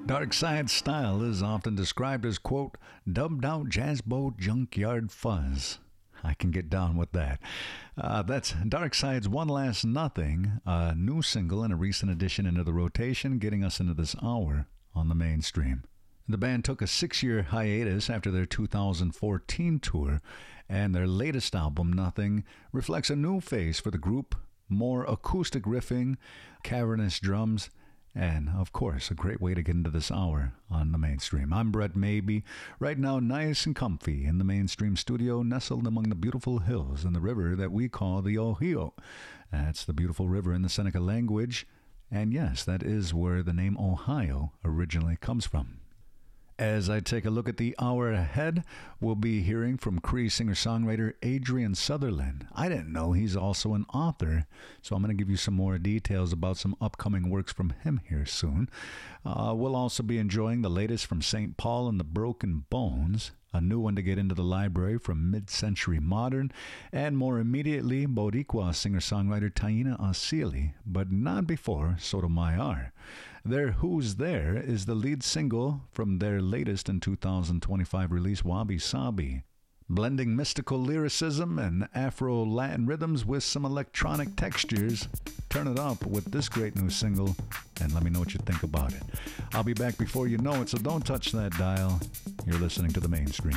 Dark Side's style is often described as, quote, dubbed out jazz boat junkyard fuzz. I can get down with that. That's Dark Side's One Last Nothing, a new single and a recent addition into the rotation, getting us into this hour on the mainstream. The band took a 6-year hiatus after their 2014 tour, and their latest album, Nothing, reflects a new phase for the group, more acoustic riffing, cavernous drums, and, of course, a great way to get into this hour on the mainstream. I'm Brett Maybe, right now nice and comfy in the mainstream studio, nestled among the beautiful hills and the river that we call the Ohio. That's the beautiful river in the Seneca language, and yes, that is where the name Ohio originally comes from. As I take a look at the hour ahead, we'll be hearing from Cree singer-songwriter Adrian Sutherland. I didn't know he's also an author, so I'm going to give you some more details about some upcoming works from him here soon. We'll also be enjoying the latest from St. Paul and the Broken Bones, a new one to get into the library from Mid-Century Modern, and more immediately, Boricua singer-songwriter Taina Asili, but not before Sotomayor. Their Who's There is the lead single from their latest in 2025 release, Wabi Sabi. Blending mystical lyricism and Afro-Latin rhythms with some electronic textures, turn it up with this great new single, and let me know what you think about it. I'll be back before you know it, so don't touch that dial. You're listening to The Mainstream.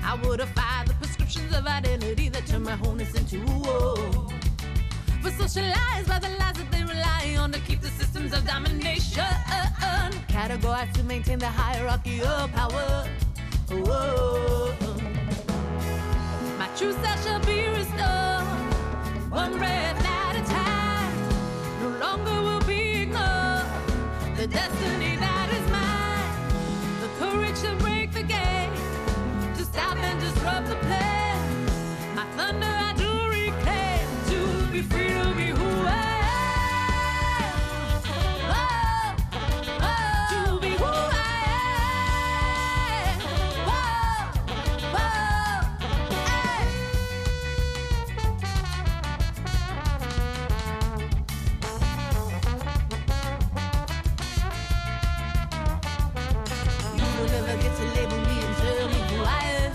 I would have fired the prescriptions of identity that turn my wholeness into a war. We're socialized by the lies that they rely on to keep the systems of domination categorized to maintain the hierarchy of power. Whoa. My true self shall be restored, one breath at a time. No longer will be ignored the destiny that is mine, the courage to break the game, to stop and disrupt the plan. My thunder I do reclaim, to be free to be who I am. Whoa, whoa, to be who I am. Whoa, whoa, hey. You will never get to label me and tell me who I am.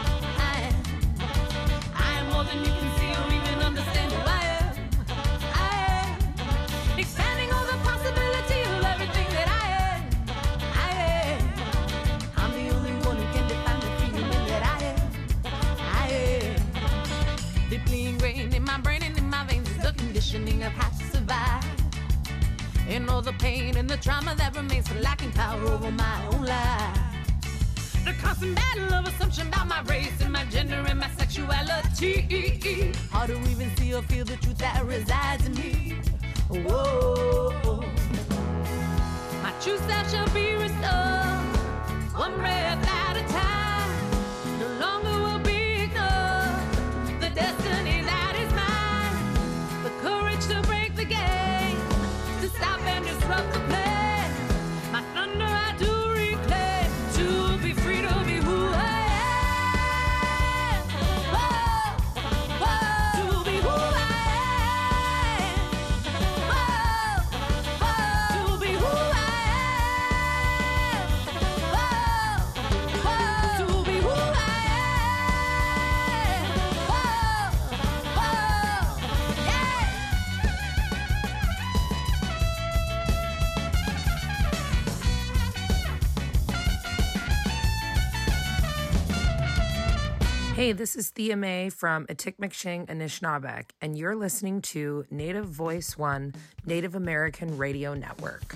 I am more than you can see or even understand who I am. I am expanding all the possibility of everything that I am. I am. I'm the only one who can define the free human that I am. I am. Deeply ingrained in my brain and in my veins is the conditioning I've had to survive. And all the pain and the trauma that remains for lacking power over my own life. The constant battle of assumption about my race and my gender and my sexuality. Hard to even see or feel the truth that resides in me. Whoa. My true self shall be restored, one breath at a time. No longer will be ignored the destiny that is mine, the courage to break the game, to stop and disrupt the plan. My thunder I do reclaim, to be free to be who I am. Whoa, whoa, to be who I am. Whoa, whoa, to be who I am. Whoa, whoa, to be who I am. Whoa, whoa, yeah. Hey, this is Thea May from Atikmikshing, Anishinaabeg, and you're listening to Native Voice One, Native American Radio Network.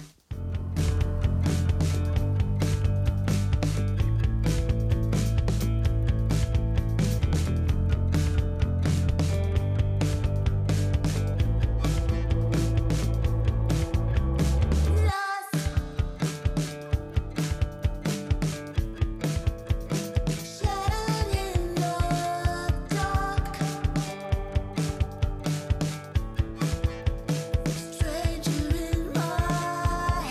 Stranger in my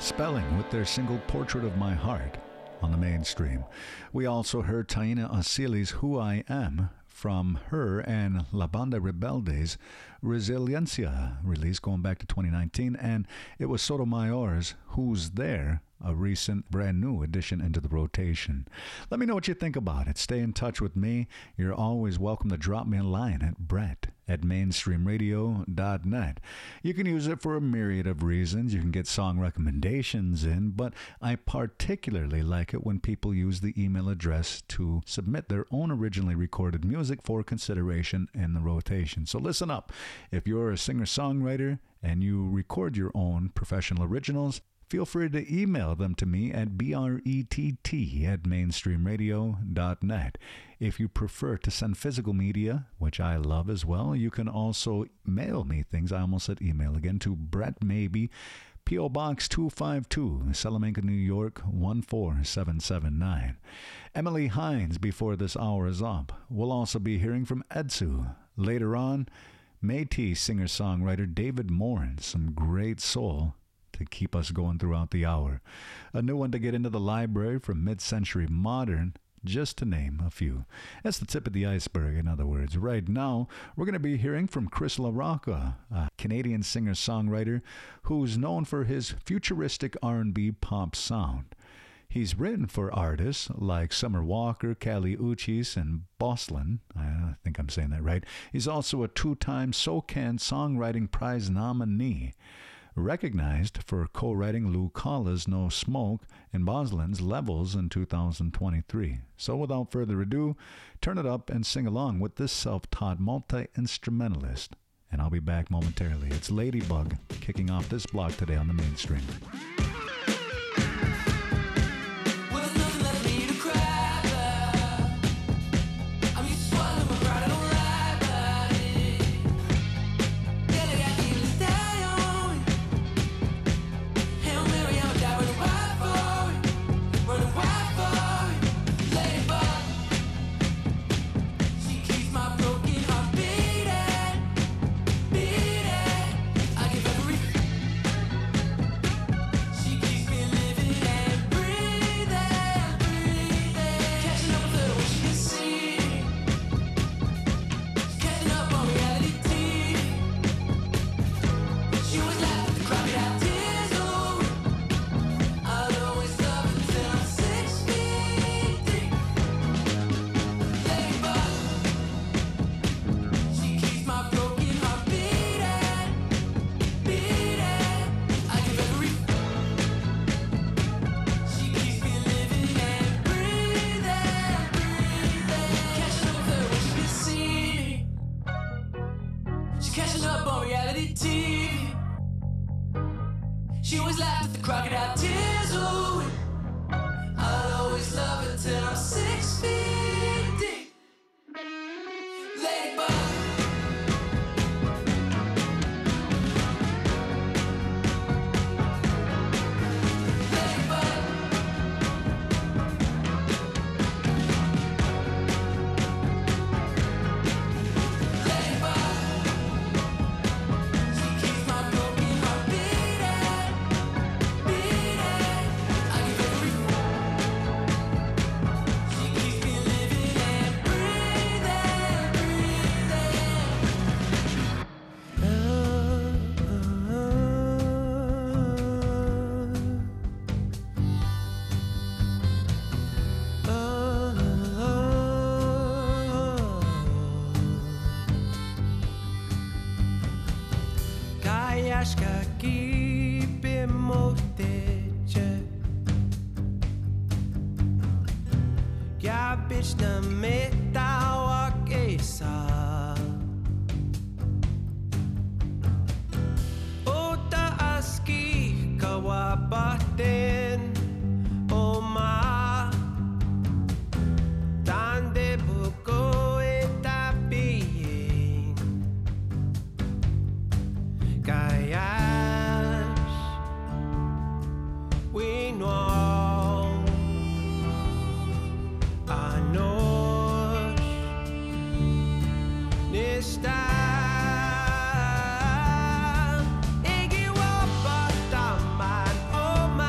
Spelling with their single Portrait of My Heart on the mainstream. We also heard Taina Asili's Who I Am from her and La Banda Rebelde's Resiliencia, release going back to 2019, and it was Sotomayor's Who's There, a recent brand new addition into the rotation. Let me know what you think about it. Stay in touch with me. You're always welcome to drop me a line at brett@mainstreamradio.net. You can use it for a myriad of reasons. You can get song recommendations in, but I particularly like it when people use the email address to submit their own originally recorded music for consideration in the rotation. So listen up. If you're a singer-songwriter and you record your own professional originals, feel free to email them to me at brett@mainstreamradio.net. If you prefer to send physical media, which I love as well, you can also mail me things. I almost said email again, to Brett Maybe, P.O. Box 252, Salamanca, New York 14779. Emily Hines before this hour is up. We'll also be hearing from Edsu. Later on, Métis singer-songwriter David Morin, some great soul to keep us going throughout the hour. A new one to get into the library from Mid-Century Modern, just to name a few. That's the tip of the iceberg, in other words. Right now, we're going to be hearing from Chris LaRocca, a Canadian singer-songwriter who's known for his futuristic R&B pop sound. He's written for artists like Summer Walker, Kali Uchis, and Boslin. I think I'm saying that right. He's also a two-time SOCAN Songwriting Prize nominee, recognized for co-writing Lou Collins' No Smoke and Boslin's Levels in 2023. So without further ado, turn it up and sing along with this self-taught multi-instrumentalist. And I'll be back momentarily. It's Ladybug kicking off this block today on the mainstream. Oh my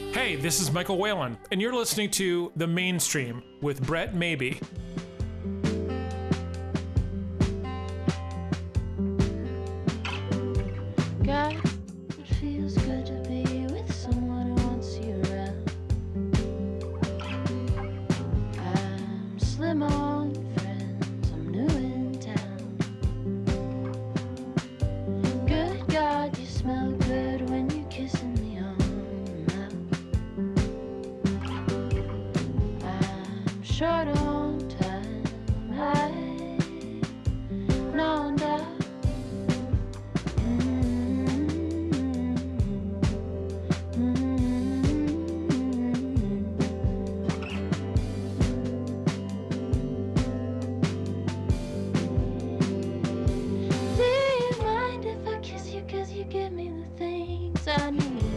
Hey, this is Michael Whalen, and you're listening to The Mainstream with Brett Maybe. God, it feels good to be with someone who wants you around. I'm slim on friends, I'm new in town. Good God, you smell good when you're kissing me on the mouth. I'm short on time, I know that. Do you mind if I kiss you? 'Cause you give me the things I need.